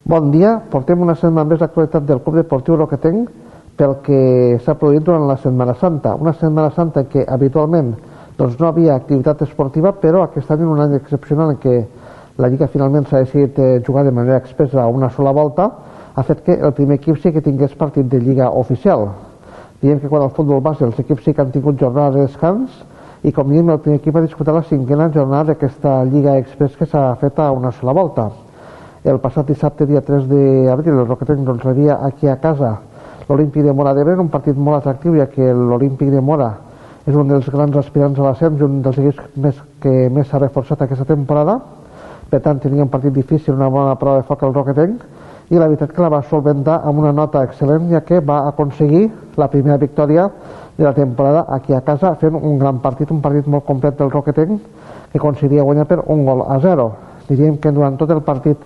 Bon dia, portem una setmana més l'actualitat del Club Deportiu Roquetenc pel que s'ha produït durant la Setmana Santa. Una Setmana Santa que habitualment no havia activitat esportiva, però aquest any, en un any excepcional en què la Lliga finalment s'ha decidit jugar de manera expressa a una sola volta, ha fet que el primer equip sí que tingués partit de Lliga oficial. Diem que quan el futbol base els equips sí que han tingut jornada de descans i, com diem, el primer equip ha disputat la 5a jornada d'aquesta Lliga Express que s'ha fet a una sola volta. El passat dissabte, dia 3 d'abril, el Roquetenc rebia aquí a casa l'Olímpic de Móra d'Ebre, un partit molt atractiu, ja que l'Olímpic de Móra és un dels grans aspirants a l'ascens i un dels equips que més s'ha reforçat aquesta temporada. Per tant, tenia un partit difícil, una bona prova de foc al Roquetenc, i la veritat que la va solventar amb una nota excel·lent, ja que va aconseguir la primera victòria de la temporada aquí a casa, fent un gran partit, un partit molt complet del Roquetenc, que aconseguiria guanyar per 1-0. Diríem que durant tot el partit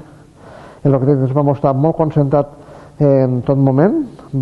el Roquetenc es va mostrar molt concentrat en tot moment,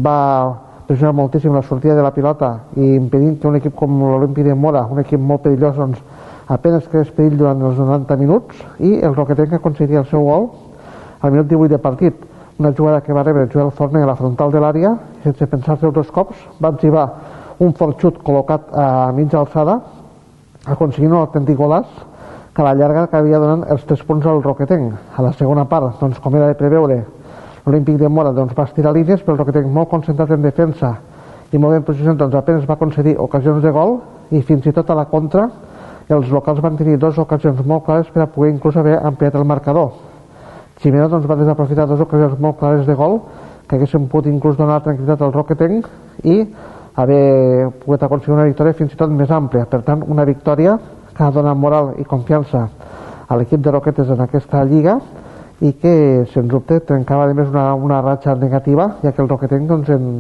va pressionar moltíssim la sortida de la pilota i impedint que un equip com l'Olímpic de Móra, un equip molt perillós, apenas creés perill durant els 90 minuts, i el Roquetenc aconseguiria el seu gol al minut 18 de partit. Una jugada que va rebre Joel Forner a la frontal de l'àrea, sense pensar-se dos cops, va etzibar un fort xut col·locat a mitja alçada, aconseguint un autèntic golaç que a la llarga acabia donant els 3 punts al Roquetenc. A la segona part, com era de preveure, l'Olímpic de Móra va estirar línies, però el Roquetenc, molt concentrat en defensa i molt ben posicionat, apenas va concedir ocasions de gol, i fins i tot a la contra els locals van tenir 2 ocasions molt clares per a poder inclús haver ampliat el marcador. Ximeno va desaprofitar 2 ocasions molt clares de gol que haguessin pogut inclús donar tranquil·litat al Roquetenc i haver pogut aconseguir una victòria fins i tot més àmplia. Per tant, una victòria que ha donat moral i confiança a l'equip de Roquetes en aquesta lliga i que, sens dubte, trencava a més una ratxa negativa, ja que el Roquetenc,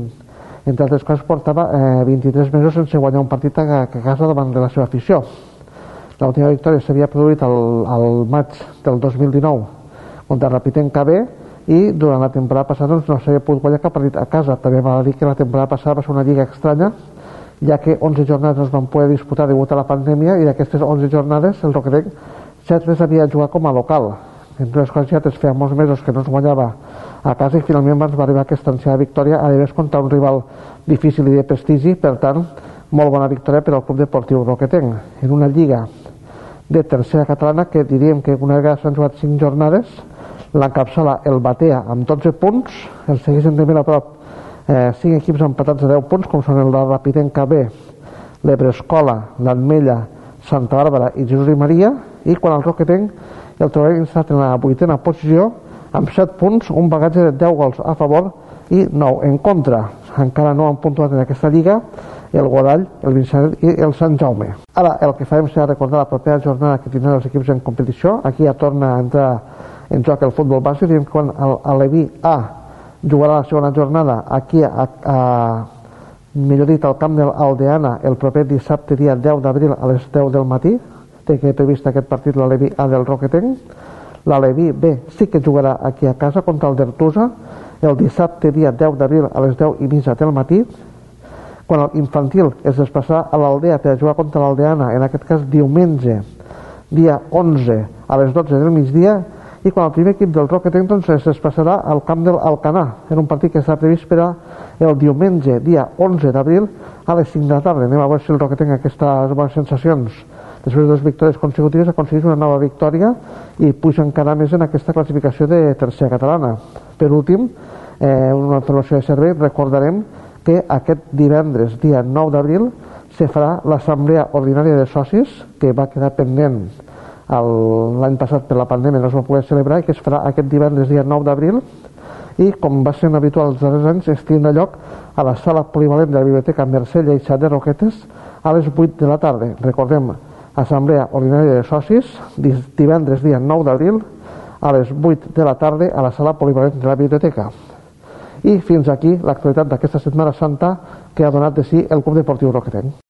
entre altres coses, portava 23 mesos sense guanyar un partit a casa davant de la seva afició. L'última victòria s'havia produït al maig del 2019 contra Rapitenc KB, i durant la temporada passada no s'havia pogut guanyar cap partit a casa. També val a dir que la temporada passada va ser una lliga estranya, ja que 11 jornades no es van poder disputar degut a la pandèmia, i d'aquestes 11 jornades el Roquetenc 7 les havia jugat com a local. Entre les coses, ja feia molts mesos que no es guanyava a casa, i finalment va arribar aquesta ansiada victòria, a més contra un rival difícil i de prestigi. Per tant, molt bona victòria per al Club Deportiu Roquetenc en una lliga de tercera catalana que diríem que una vegada s'han jugat 5 jornades l'encapçala el Batea amb 12 punts, el segueixen també a prop 5 equips empatats a 10 punts, com són el Rapitenc KB, l'Ebrescola, l'Ametlla, Santa Bàrbara i Jesús i Maria, i quan el Roquetenc el trobarem instal·lat en la 8a posició amb 7 punts, un bagatge de 10 gols a favor i 9 en contra. Encara no han puntuat en aquesta lliga el Godall, el Vinçanet i el Sant Jaume. Ara el que farem serà recordar la propera jornada que tindran els equips en competició. Aquí ja torna a entrar en joc el futbol base. Diem que quan l'Aleví A jugarà la segona jornada aquí millor dit al camp de l'Aldeana el proper dissabte, dia 10 d'abril a les 10 del matí. Té que previst aquest partit l'Aleví A del Roquetenc. L'Aleví B sí que jugarà aquí a casa contra el d'Artusa el dissabte, dia 10 d'abril a les 10:30 del matí. Quan l'infantil es desplaçarà a l'Aldea per a jugar contra l'Aldeana, en aquest cas diumenge, dia 11 a les 12 del migdia, i quan el primer equip del Roquetenc es desplaçarà al camp de l'Alcanar, en un partit que està previst per el diumenge, dia 11 d'abril, a les 5 de la tarda. Anem a veure si el Roquetenc aquestes bones sensacions, després de 2 victòries consecutives, aconsegueix una nova victòria i puja encara més en aquesta classificació de tercera catalana. Per últim, una informació de servei, recordarem que aquest divendres, dia 9 d'abril, se farà l'assemblea ordinària de socis, que va quedar pendent l'any passat per la pandèmia, no es va poder celebrar, i que es farà aquest divendres, dia 9 d'abril, i com va ser habitual els darrers anys, es tindrà lloc a la sala polivalent de la Biblioteca Mercè Lleixat de Roquetes a les 8 de la tarda. Recordem, assemblea ordinària de socis, divendres, dia 9 d'abril, a les 8 de la tarda a la sala polivalent de la biblioteca. I fins aquí l'actualitat d'aquesta Setmana Santa que ha donat de si el Club Deportiu Roquetenc.